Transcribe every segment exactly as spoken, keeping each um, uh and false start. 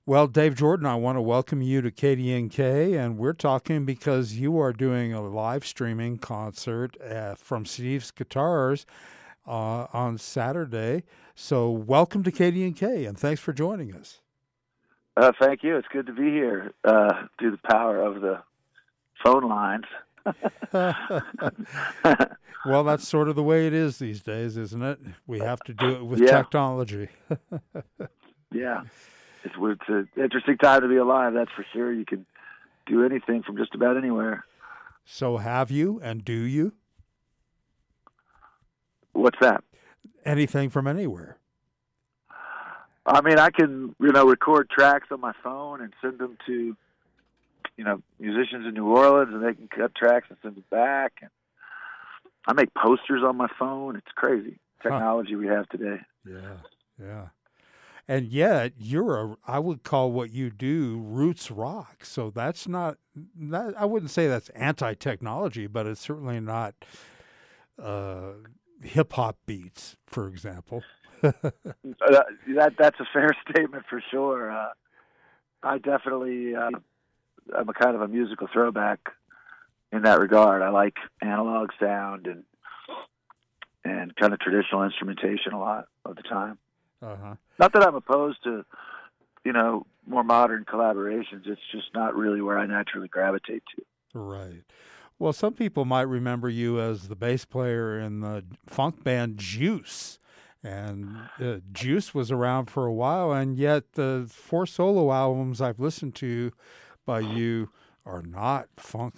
Well, Dave Jordan, I want to welcome you to K D N K, and we're talking because you are doing a live streaming concert uh, from Steve's Guitars uh, on Saturday. So welcome to K D N K, and thanks for joining us. Uh, thank you. It's good to be here uh, through the power of the phone lines. Well, that's sort of the way it is these days, isn't it? We have to do it with yeah. technology. yeah. It's, it's an interesting time to be alive, that's for sure. You can do anything from just about anywhere. So have you, and do you? What's that? Anything from anywhere. I mean, I can, you know, record tracks on my phone and send them to, you know, musicians in New Orleans, and they can cut tracks and send them back. And I make posters on my phone. It's crazy technology huh. we have today. Yeah, yeah. And yet, you're a, I would call what you do roots rock. So that's not, that, I wouldn't say that's anti-technology, but it's certainly not uh, hip-hop beats, for example. uh, that That's a fair statement for sure. Uh, I definitely, uh, I'm a kind of a musical throwback in that regard. I like analog sound and and kind of traditional instrumentation a lot of the time. Uh-huh. Not that I'm opposed to, you know, more modern collaborations. It's just not really where I naturally gravitate to. Right. Well, some people might remember you as the bass player in the funk band Juice. And uh, Juice was around for a while, and yet the four solo albums I've listened to by you are not funk.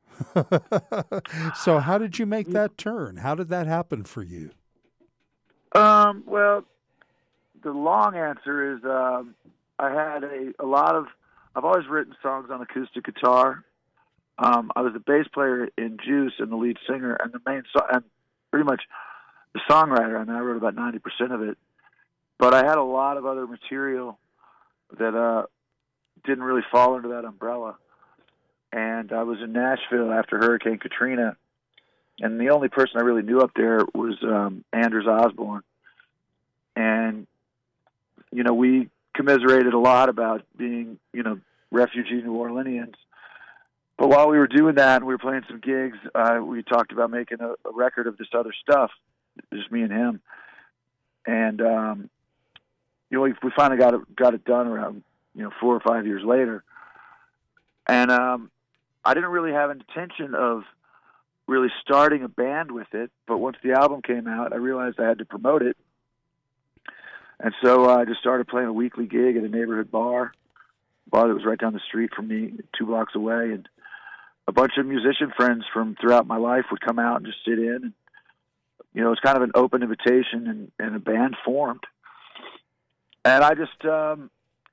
So how did you make that turn? How did that happen for you? Um, well, the long answer is um, I had a, a lot of, I've always written songs on acoustic guitar. Um, I was the bass player in Juice and the lead singer and the main song, and pretty much the songwriter. I mean, I wrote about ninety percent of it. But I had a lot of other material that uh, didn't really fall under that umbrella. And I was in Nashville after Hurricane Katrina, and the only person I really knew up there was um, Anders Osborne. And, you know, we commiserated a lot about being, you know, refugee New Orleanians. But while we were doing that and we were playing some gigs, uh, we talked about making a, a record of this other stuff, just me and him. And, um, you know, we, we finally got it, got it done around, you know, four or five years later. And um, I didn't really have an intention of really starting a band with it. But once the album came out, I realized I had to promote it. And so uh, I just started playing a weekly gig at a neighborhood bar, bar that was right down the street from me, two blocks away. And a bunch of musician friends from throughout my life would come out and just sit in. And, you know, it was kind of an open invitation, and, and a band formed. And I just, um,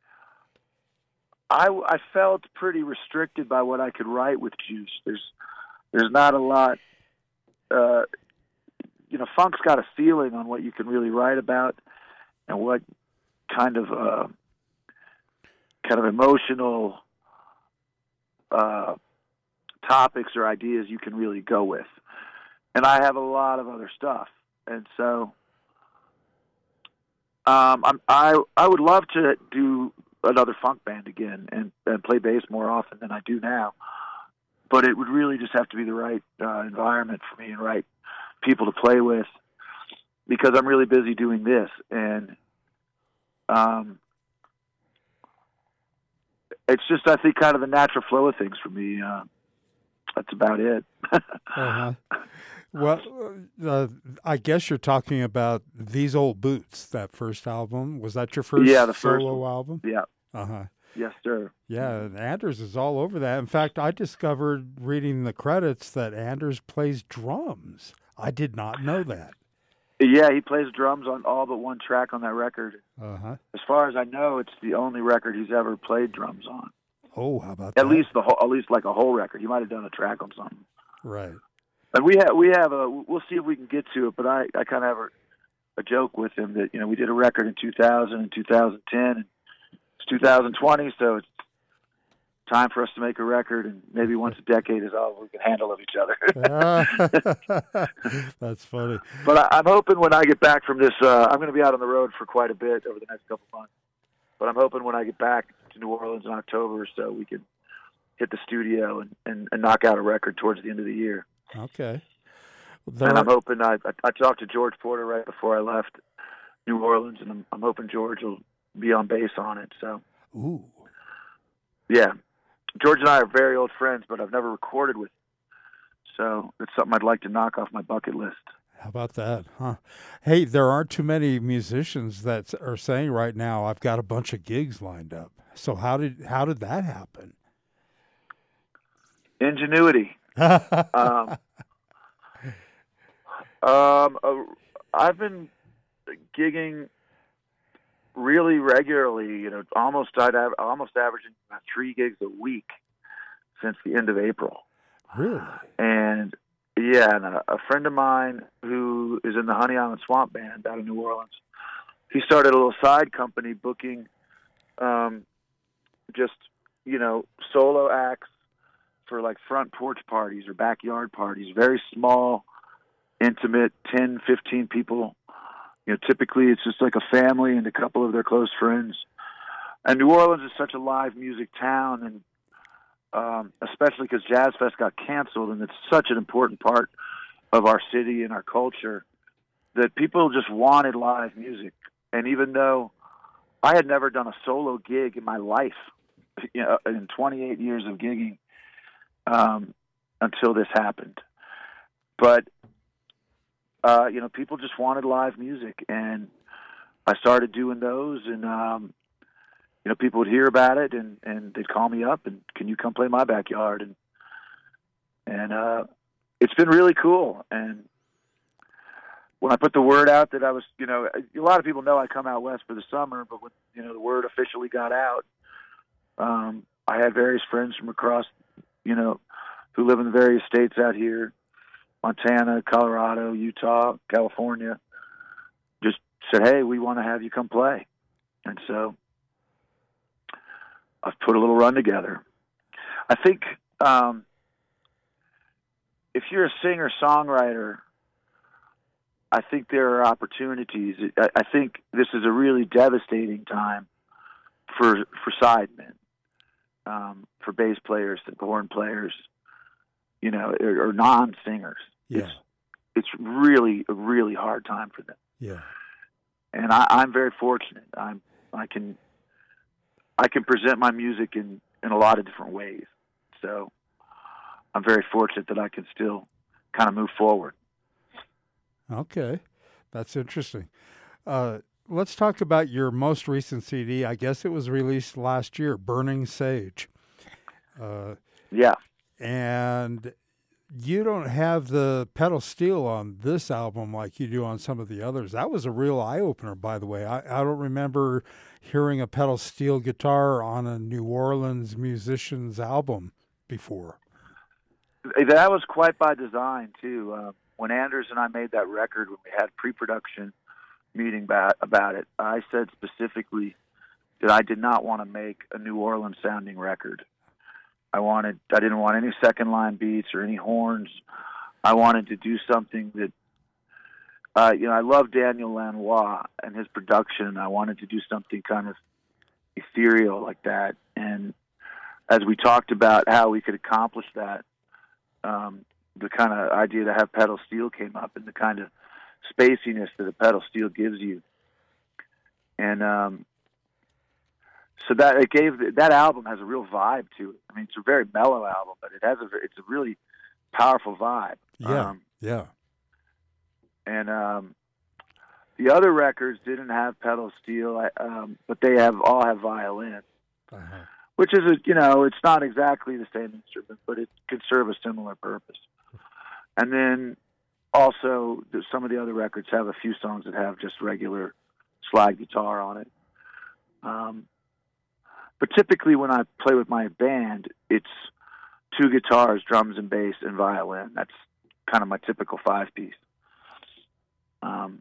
I, I felt pretty restricted by what I could write with Juice. There's, there's not a lot, uh, you know, funk's got a ceiling on what you can really write about and what kind of, uh, kind of emotional, uh, topics or ideas you can really go with. And I have a lot of other stuff. And so, um, I'm, I, I would love to do another funk band again and, and play bass more often than I do now. But it would really just have to be the right uh, environment for me and right people to play with, because I'm really busy doing this. And um, it's just, I think, kind of the natural flow of things for me. Uh, that's about it. uh-huh. Well, uh, I guess you're talking about These Old Boots, that first album. Was that your first yeah, the first solo one. album? Yeah. Uh-huh. Yes, sir. Yeah, and Anders is all over that. In fact, I discovered reading the credits that Anders plays drums. I did not know that. Yeah, he plays drums on all but one track on that record. Uh-huh. As far as I know, it's the only record he's ever played drums on. Oh, how about at that? At least the whole, at least like a whole record. He might have done a track on something. Right. And we have we have a we'll see if we can get to it. But I, I kind of have a, a joke with him that, you know, we did a record in two thousand and two thousand ten, and it's two thousand twenty, so it's time for us to make a record, and maybe once a decade is all we can handle of each other. That's funny. But I, I'm hoping when I get back from this, uh, I'm going to be out on the road for quite a bit over the next couple months. But I'm hoping when I get back to New Orleans in October so we could hit the studio and, and, and knock out a record towards the end of the year. Okay. There and I'm hoping, I, I, I talked to George Porter right before I left New Orleans, and I'm, I'm hoping George will be on bass on it. So, ooh. Yeah. George and I are very old friends, but I've never recorded with him. So it's something I'd like to knock off my bucket list. How about that, huh? Hey, there aren't too many musicians that are saying right now, I've got a bunch of gigs lined up. So how did how did that happen? Ingenuity. um, um, uh, I've been gigging really regularly, you know, almost I'd have, almost averaging about three gigs a week since the end of April. Really? And yeah, and a, a friend of mine who is in the Honey Island Swamp Band out of New Orleans, he started a little side company booking um, just, you know, solo acts for like front porch parties or backyard parties, very small, intimate, ten, fifteen people. You know, typically it's just like a family and a couple of their close friends. And New Orleans is such a live music town, and um, especially because Jazz Fest got canceled, and it's such an important part of our city and our culture, that people just wanted live music. And even though I had never done a solo gig in my life, you know, in twenty-eight years of gigging, um, until this happened, but uh, you know, people just wanted live music, and I started doing those, and um, you know, people would hear about it, and, and they'd call me up, and can you come play my backyard? And and uh, it's been really cool. And when I put the word out that I was, you know, a lot of people know I come out west for the summer, but when, you know, the word officially got out, um, I had various friends from across, you know, who live in the various states out here, Montana, Colorado, Utah, California, just said, hey, we want to have you come play. And so I've put a little run together. I think um, if you're a singer-songwriter, I think there are opportunities. I, I think this is a really devastating time for for sidemen, um, for bass players and horn players, you know, or, or non-singers. Yeah. It's, it's really a really hard time for them. Yeah. And I, I'm very fortunate. I'm I can I can present my music in, in a lot of different ways. So I'm very fortunate that I can still kind of move forward. Okay. That's interesting. Uh, let's talk about your most recent C D. I guess it was released last year, Burning Sage. Uh, yeah. And you don't have the pedal steel on this album like you do on some of the others. That was a real eye-opener, by the way. I, I don't remember hearing a pedal steel guitar on a New Orleans musician's album before. That was quite by design, too. Uh, when Anders and I made that record, when we had pre-production meeting about, about it, I said specifically that I did not want to make a New Orleans-sounding record. I wanted, I didn't want any second line beats or any horns. I wanted to do something that, uh, you know, I love Daniel Lanois and his production. I wanted to do something kind of ethereal like that. And as we talked about how we could accomplish that, um, the kind of idea to have pedal steel came up, and the kind of spaciness that a pedal steel gives you. And, um, So that it gave that album has a real vibe to it. I mean, it's a very mellow album, but it has a it's a really powerful vibe. Yeah, um, yeah. And um, the other records didn't have pedal steel, I, um, but they have all have violin, Uh-huh. which is a you know it's not exactly the same instrument, but it could serve a similar purpose. And then also some of the other records have a few songs that have just regular slide guitar on it. Um, But typically when I play with my band, it's two guitars, drums and bass, and violin. That's kind of my typical five-piece. Um,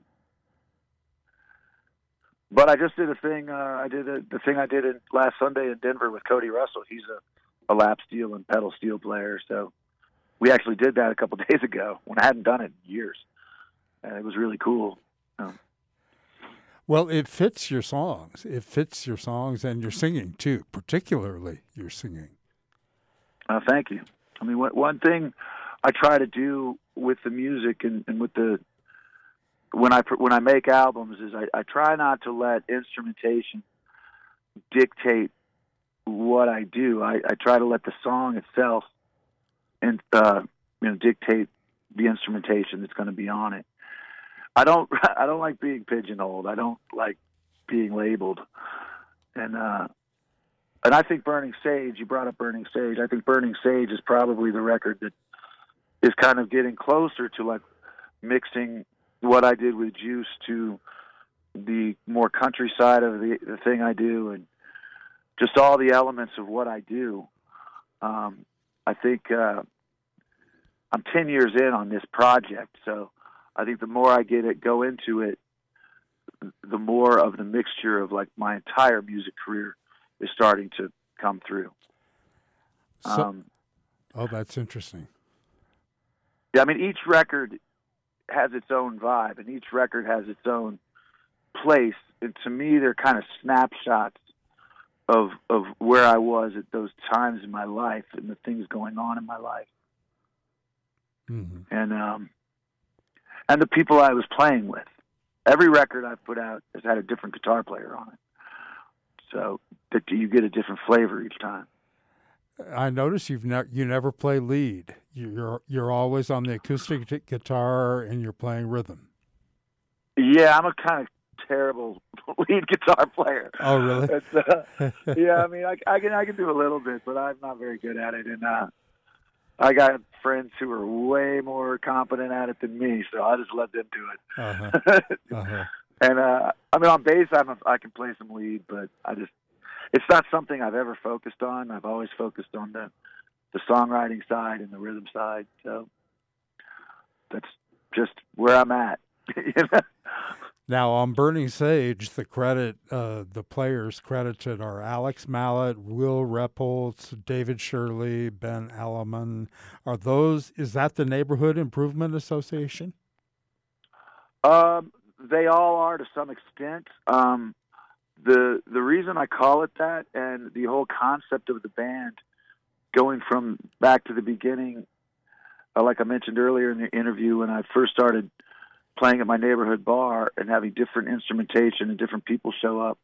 but I just did a thing. Uh, I did a, the thing I did in, last Sunday in Denver with Cody Russell. He's a, a lap steel and pedal steel player. So we actually did that a couple days ago when I hadn't done it in years. And it was really cool. Um, Well, it fits your songs. It fits your songs and your singing too, particularly your singing. Uh, thank you. I mean, what, one thing I try to do with the music and, and with the when I when I make albums is I, I try not to let instrumentation dictate what I do. I, I try to let the song itself and uh, you know dictate the instrumentation that's going to be on it. I don't I don't like being pigeonholed. I don't like being labeled. And uh, and I think Burning Sage, you brought up Burning Sage. I think Burning Sage is probably the record that is kind of getting closer to like mixing what I did with Juice to the more countryside of the, the thing I do, and just all the elements of what I do. Um, I think uh, I'm ten years in on this project, so I think the more I get it, go into it, the more of the mixture of like my entire music career is starting to come through. So, um, oh, that's interesting. Yeah, I mean, each record has its own vibe, and each record has its own place. And to me, they're kind of snapshots of of where I was at those times in my life and the things going on in my life, mm-hmm. and um, and the people I was playing with. Every record I've put out has had a different guitar player on it, so that you get a different flavor each time. I notice you've ne- you never play lead. You're you're always on the acoustic t- guitar and you're playing rhythm. Yeah, I'm a kind of terrible lead guitar player. Oh, really? It's, uh, yeah, I mean, I, I can I can do a little bit, but I'm not very good at it. And uh, I got friends who are way more competent at it than me, so I just let them do it. Uh-huh. Uh-huh. And uh, I mean, on bass, I'm a, I can play some lead, but I just it's not something I've ever focused on. I've always focused on the the songwriting side and the rhythm side. So that's just where I'm at. You know? Now, on Burning Sage, the credit, uh, the players credited are Alex Mallet, Will Repholz, David Shirley, Ben Alleman. Are those, is that the Neighborhood Improvement Association? Um, they all are to some extent. Um, the the reason I call it that, and the whole concept of the band, going from back to the beginning, uh, like I mentioned earlier in the interview, when I first started playing at my neighborhood bar and having different instrumentation and different people show up.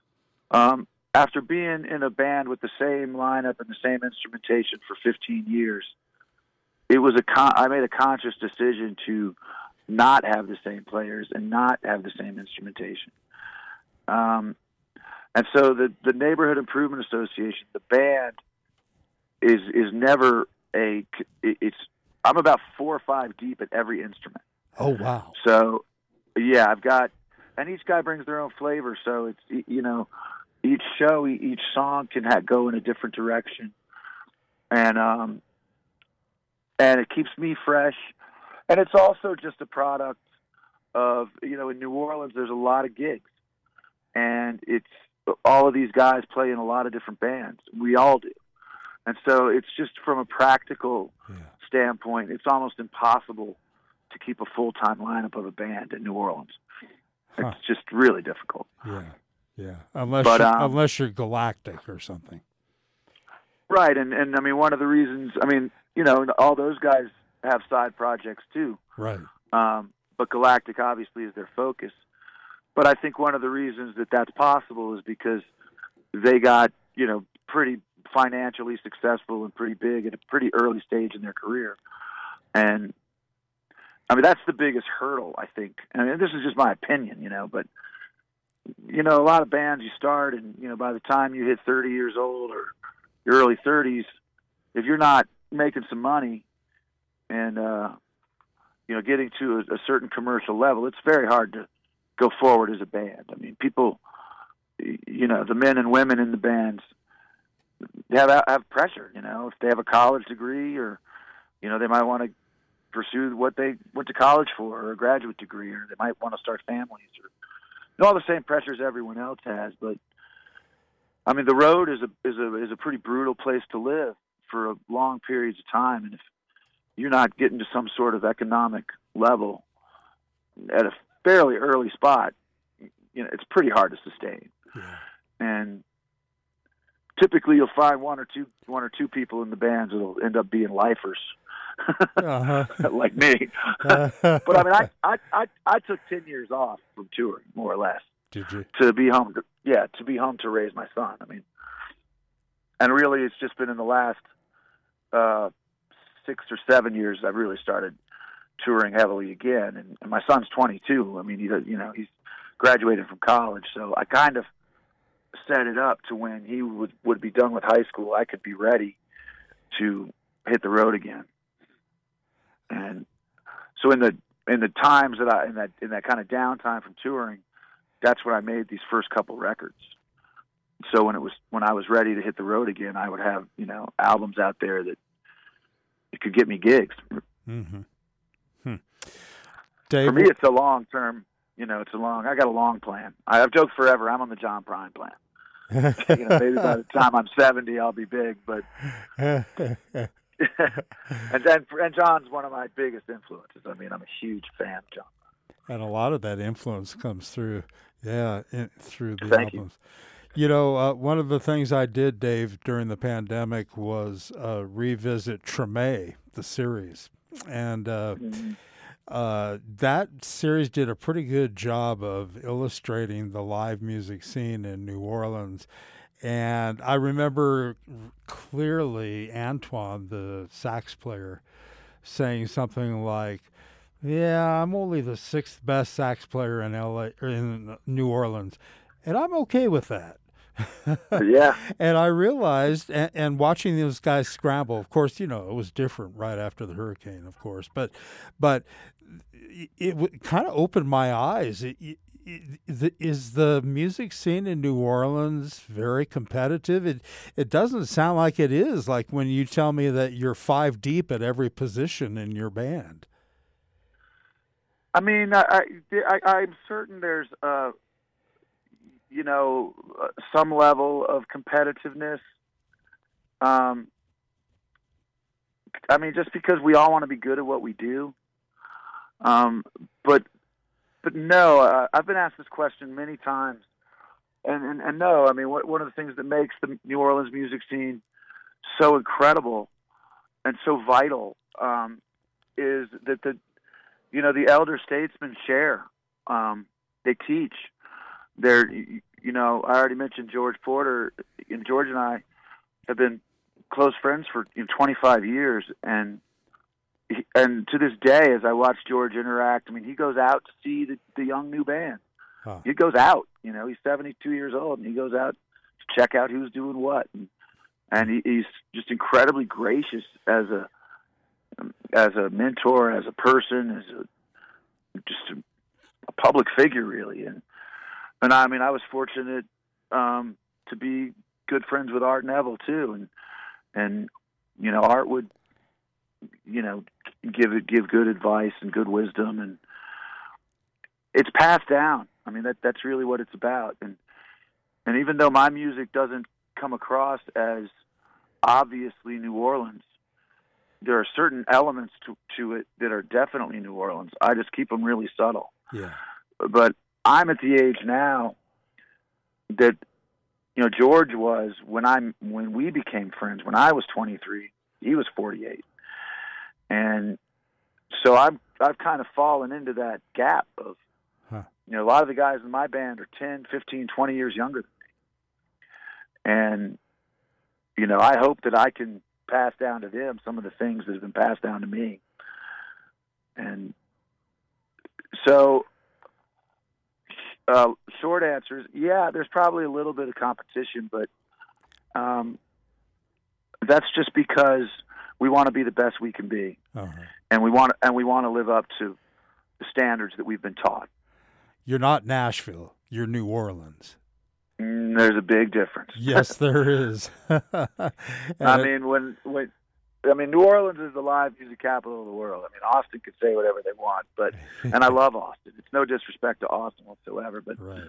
Um, after being in a band with the same lineup and the same instrumentation for fifteen years, it was a con- I made a conscious decision to not have the same players and not have the same instrumentation. Um, and so the, the Neighborhood Improvement Association, the band, is is never a. It, it's I'm about four or five deep at every instrument. Oh, wow. So, yeah, I've got, and each guy brings their own flavor. So it's, you know, each show, each song can ha- go in a different direction. And, um, and it keeps me fresh. And it's also just a product of, you know, in New Orleans, there's a lot of gigs, and it's all of these guys play in a lot of different bands. We all do. And so it's just from a practical yeah. standpoint, it's almost impossible to keep a full-time lineup of a band in New Orleans. It's huh. just really difficult. Yeah, yeah. Unless but, you're, um, unless you're Galactic or something. Right, and, and I mean, one of the reasons, I mean, you know, all those guys have side projects too. Right. Um, but Galactic obviously is their focus. But I think one of the reasons that that's possible is because they got, you know, pretty financially successful and pretty big at a pretty early stage in their career. And I mean, that's the biggest hurdle, I think. I mean, this is just my opinion, you know, but, you know, a lot of bands you start and, you know, by the time you hit thirty years old or your early thirties, if you're not making some money and, uh, you know, getting to a, a certain commercial level, it's very hard to go forward as a band. I mean, people, you know, the men and women in the bands have, have pressure, you know, if they have a college degree or, you know, they might want to pursue what they went to college for or a graduate degree, or they might want to start families, or you know, all the same pressures everyone else has. But I mean, the road is a is a is a pretty brutal place to live for long periods of time, and if you're not getting to some sort of economic level at a fairly early spot, you know, it's pretty hard to sustain. Yeah. And typically you'll find one or two one or two people in the bands that'll end up being lifers. uh-huh. Like me. But I mean I, I, I, I took ten years off from touring, more or less. Did you? To be home to, yeah, to be home to raise my son. I mean, and really it's just been in the last uh, six or seven years I've really started touring heavily again. And, and my son's twenty-two. I mean, he, you know, he's graduated from college, so I kind of set it up to when he would, would be done with high school, I could be ready to hit the road again. And so in the in the times that I in that in that kind of downtime from touring, that's when I made these first couple records. So when it was when I was ready to hit the road again, I would have, you know, albums out there that it could get me gigs. Mm-hmm. Hmm. Dave, for me, it's a long term. You know, it's a long. I got a long plan. I, I've joked forever. I'm on the John Prine plan. You know, maybe by the time I'm seventy, I'll be big. But and then and John's one of my biggest influences. I mean, I'm a huge fan of John. And a lot of that influence comes through, yeah, in, through the Thank albums. You, you know, uh, one of the things I did, Dave, during the pandemic was uh, revisit Treme, the series, and uh, mm-hmm. uh, that series did a pretty good job of illustrating the live music scene in New Orleans. And I remember clearly Antoine, the sax player, saying something like, "Yeah, I'm only the sixth best sax player in L A or in New Orleans, and I'm okay with that." Yeah. And I realized, and, and watching those guys scramble, of course, you know, it was different right after the hurricane, of course, but but it, it kind of opened my eyes. It, it, it, is the music scene in New Orleans very competitive? It it doesn't sound like it is. Like when you tell me that you're five deep at every position in your band. I mean, I, I, I'm certain there's, uh, you know, uh, some level of competitiveness. Um, I mean, just because we all want to be good at what we do. Um, but, but no, uh, I've been asked this question many times, and and, and no, I mean, what, one of the things that makes the New Orleans music scene so incredible and so vital um, is that the You know, the elder statesmen share. Um, they teach. They're, you know, I already mentioned George Porter, and George and I have been close friends for you know, twenty-five years. And he, and to this day, as I watch George interact, I mean, he goes out to see the, the young new band. Huh. He goes out, you know, he's seventy-two years old, and he goes out to check out who's doing what. And, and he, he's just incredibly gracious as a, as a mentor, as a person, as a just a, a public figure, really. And and I mean, I was fortunate um, to be good friends with Art Neville too, and and you know, Art would you know give it give good advice and good wisdom, and it's passed down. I mean, that that's really what it's about. And and even though my music doesn't come across as obviously New Orleans, there are certain elements to, to it that are definitely New Orleans. I just keep them really subtle. Yeah. But I'm at the age now that, you know, George was when I'm when we became friends. When I was twenty-three, he was forty-eight, and so I've I've kind of fallen into that gap of, huh. you know, a lot of the guys in my band are ten, fifteen, twenty years younger than me, and you know, I hope that I can pass down to them some of the things that have been passed down to me. And so, uh, short answers, yeah, there's probably a little bit of competition, but um, that's just because we want to be the best we can be, uh-huh. and we want and we want to live up to the standards that we've been taught. You're not Nashville; you're New Orleans. Mm, there's a big difference. Yes, there is. I mean, when when I mean, New Orleans is the live music capital of the world. I mean, Austin could say whatever they want, but and I love Austin. It's no disrespect to Austin whatsoever, but right.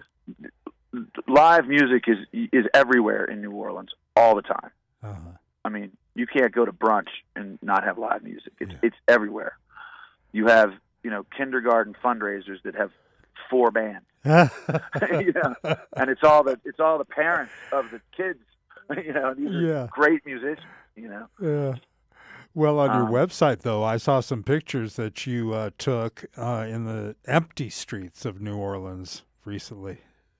live music is is everywhere in New Orleans all the time. Uh-huh. I mean, you can't go to brunch and not have live music. It's yeah. it's everywhere. You have you know kindergarten fundraisers that have four bands. you know, and it's all the it's all the parents of the kids. You know, these are Yeah. great musicians. You know. Yeah. Well, on your Um, website, though, I saw some pictures that you uh, took uh, in the empty streets of New Orleans recently.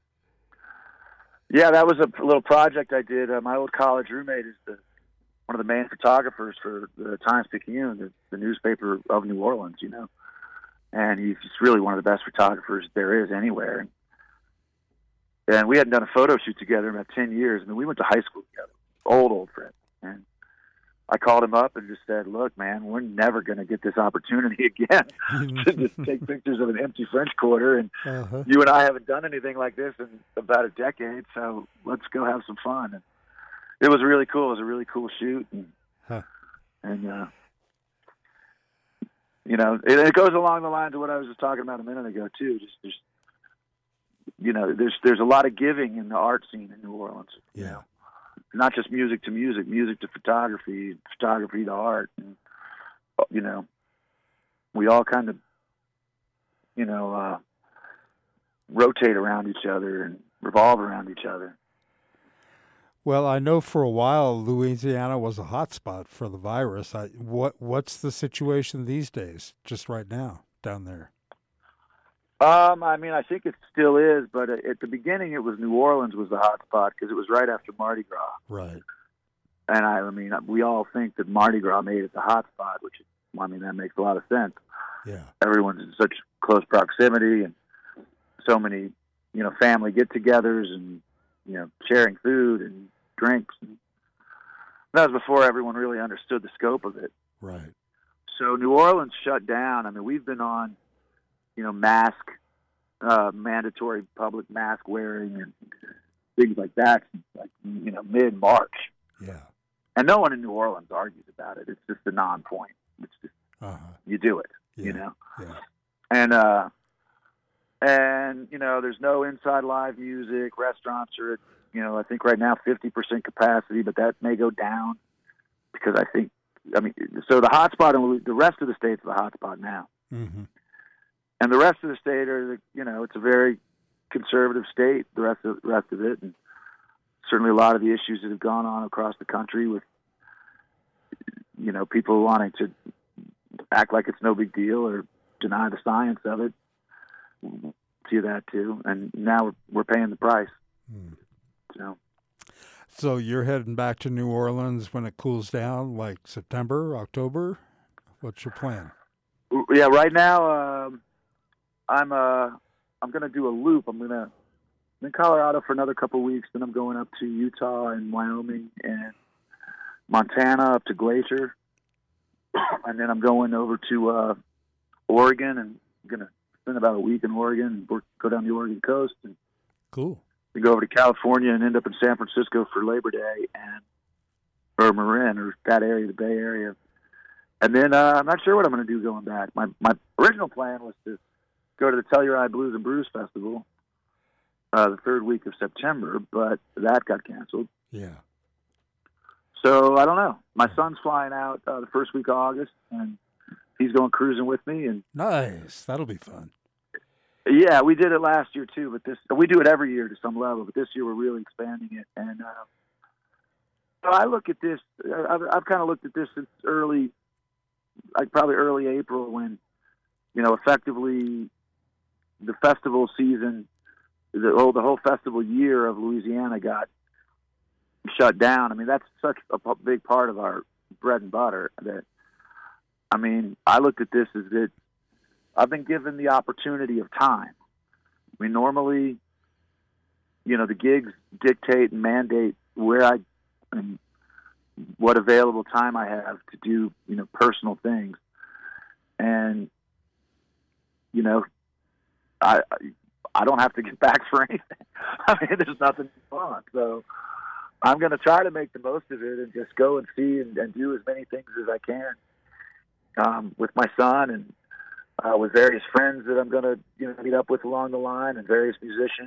Yeah, that was a little project I did. Uh, my old college roommate is the one of the main photographers for the Times-Picayune, the, the newspaper of New Orleans, you know. And he's just really one of the best photographers there is anywhere. And we hadn't done a photo shoot together in about ten years. I mean, we went to high school together, old, old friends. And I called him up and just said, look, man, we're never going to get this opportunity again to just take pictures of an empty French Quarter. And Uh-huh. you and I haven't done anything like this in about a decade, so let's go have some fun. And it was really cool. It was a really cool shoot. And, Huh. and uh, you know, it, it goes along the lines of what I was just talking about a minute ago, too. Just, just you know, there's there's a lot of giving in the art scene in New Orleans. You Yeah. know? Not just music to music, music to photography, photography to art. And, you know, we all kind of, you know, uh, rotate around each other and revolve around each other. Well, I know for a while Louisiana was a hot spot for the virus. I, what What's the situation these days, just right now, down there? Um, I mean, I think it still is, but at the beginning, it was New Orleans was the hot spot because it was right after Mardi Gras. Right. And I, I mean, we all think that Mardi Gras made it the hot spot, which, I mean, that makes a lot of sense. Yeah. Everyone's in such close proximity and so many, you know, family get-togethers and, you know, sharing food and drinks. And that was before everyone really understood the scope of it. Right. So New Orleans shut down. I mean, we've been on, you know, mask, uh, mandatory public mask wearing and things like that, since like, you know, mid-March. Yeah. And no one in New Orleans argues about it. It's just a non-point. It's just, Uh-huh. you do it, Yeah. you know? Yeah. And, uh, and, you know, there's no inside live music. Restaurants are at, you know, I think right now fifty percent capacity, but that may go down because I think, I mean, so the hot spot in Louis, the rest of the state's the hot spot now. Mm-hmm. And the rest of the state are, you know, it's a very conservative state, the rest of, the rest of it. And certainly a lot of the issues that have gone on across the country with, you know, people wanting to act like it's no big deal or deny the science of it. See that too. And now we're, we're paying the price. Mm. So, So you're heading back to New Orleans when it cools down, like September, October? What's your plan? yeah, right now, um, I'm, uh, I'm going to do a loop. I'm going to, I'm in Colorado for another couple of weeks. Then I'm going up to Utah and Wyoming and Montana up to Glacier. And then I'm going over to, uh, Oregon and I'm going to spend about a week in Oregon and work, go down the Oregon coast and Cool. we go over to California and end up in San Francisco for Labor Day and or Marin or that area, the Bay Area. And then uh, I'm not sure what I'm going to do going back. My my original plan was to go to the Telluride Blues and Brews Festival uh, the third week of September, but that got canceled. Yeah. So I don't know. My son's flying out uh, the first week of August, and he's going cruising with me. And Nice. That'll be fun. yeah, we did it last year too, but this we do it every year to some level. But this year we're really expanding it. And uh, so I look at this. I've, I've kind of looked at this since early, like probably early April, when you know effectively the festival season, the whole the whole festival year of Louisiana got shut down. I mean, that's such a p- big part of our bread and butter that. I mean, I looked at this as that I've been given the opportunity of time. I mean, normally, you know, the gigs dictate and mandate where I, and what available time I have to do, you know, personal things. And, you know, I I don't have to get back for anything. I mean, there's nothing fun. So I'm going to try to make the most of it and just go and see and, and do as many things as I can. Um, with my son and uh, with various friends that I'm going to you know meet up with along the line and various musicians.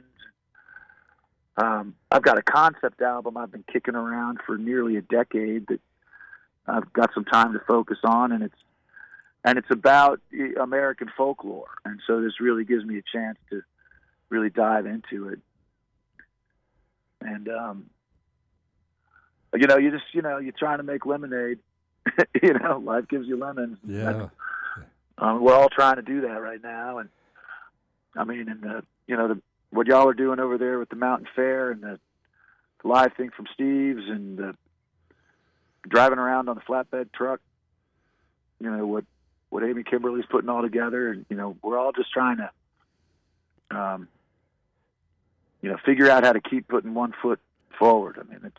Um, I've got a concept album I've been kicking around for nearly a decade that I've got some time to focus on, and it's and it's about American folklore, and so this really gives me a chance to really dive into it. And um, you know, you just you know, you're trying to make lemonade. You know, life gives you lemons. Yeah. Um, we're all trying to do that right now, and I mean, and the you know the what y'all are doing over there with the Mountain Fair and the live thing from Steve's and the driving around on the flatbed truck. You know what what Amy Kimberly's putting all together, and you know we're all just trying to, um, you know, figure out how to keep putting one foot forward. I mean, it's.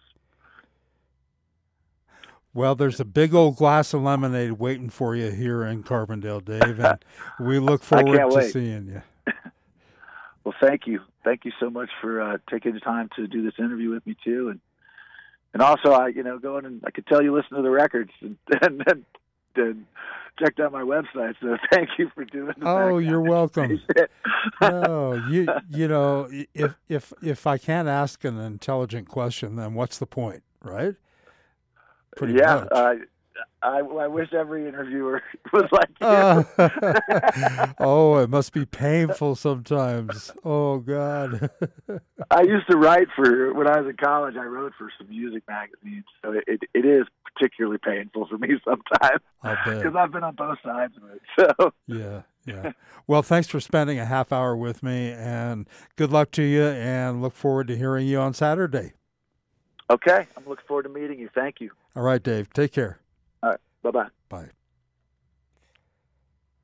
Well, there's a big old glass of lemonade waiting for you here in Carbondale, Dave, and we look forward to wait. seeing you. Well, thank you. Thank you so much for uh, taking the time to do this interview with me, too. And and also, I you know, going and I could tell you listen to the records and, and, and, and checked out my website. So thank you for doing the Oh, you're welcome. no, No, you you know, if if if I can't ask an intelligent question, then what's the point, right? Pretty yeah, much. Uh, I, I wish every interviewer was like you. Uh, oh, it must be painful sometimes. Oh, God. I used to write for, when I was in college, I wrote for some music magazines. So it, it, it is particularly painful for me sometimes. I bet. Because I've been on both sides of it. So Yeah, yeah. Well, thanks for spending a half hour with me, and good luck to you, and look forward to hearing you on Saturday. Okay. I'm looking forward to meeting you. Thank you. All right, Dave. Take care. All right. Bye-bye. Bye.